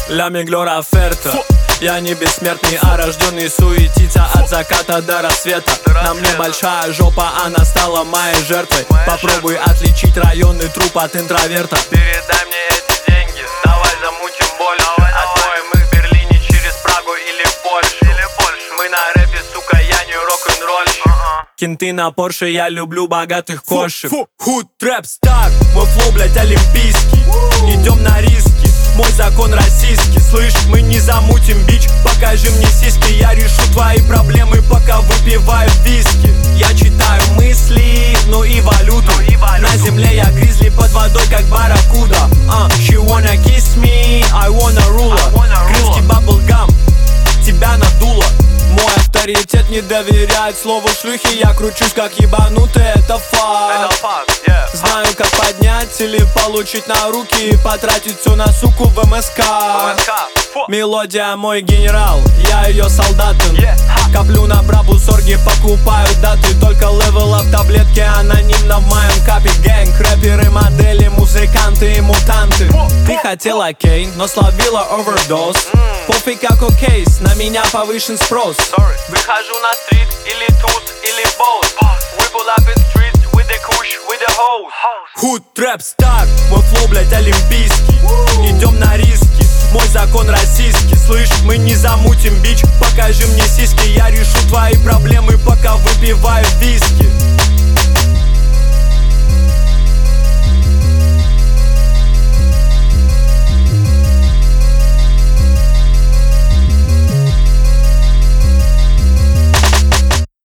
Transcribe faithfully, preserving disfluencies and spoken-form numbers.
Ля миглор оферта. Я не бессмертный, а рожденный суетиться от заката до рассвета. На мне большая жопа, она стала моей жертвой. Попробуй отличить районный труп от интроверта. Передай мне эти деньги, давай замутим больше. Отмоем их в Берлине через Прагу или Польшу. Мы на рэпе, сука, я не рок-н-ролльщик. Кенты на Порше, я люблю богатых кошек. Худ трэп стар, мой флоу, блять, олимпийский. Идем на риски, мой закон российский. Слышь, мы не замутим бич, покажи мне сиськи. Я решу твои проблемы, пока выпиваю виски. Я читаю мысли, ну и валюту, ну и валюту. На земле я гризли, под водой как барракуда. uh, She wanna kiss me, I wanna rule. Крылский баблгам, тебя надуло. Мой авторитет не доверяет слову шлюхи. Я кручусь как ебанутый, это факт. yeah. Знаю, как поднять или получить на руки и потратить все на суку в эм эс ка. Мелодия мой генерал, я ее солдатом. yeah. Коплю на брабу сорги, покупаю даты. Только левел ап таблетки анонимно в моем капе. Гэнг, рэперы, модели, музыканты и мутанты. Ты хотела окей, но словила овердоз. Пофиг какой кейс, на меня повышен спрос. Sorry. Выхожу на стрит, или туз, или боус. We pull up in streets with the kush, with the hoes. Худ трэп стар, мой флоу, блять, олимпийский. Идем на риски, мой закон российский. Слышь, мы не замутим бич, покажи мне сиськи. Я решу твои проблемы, пока выпиваю виски.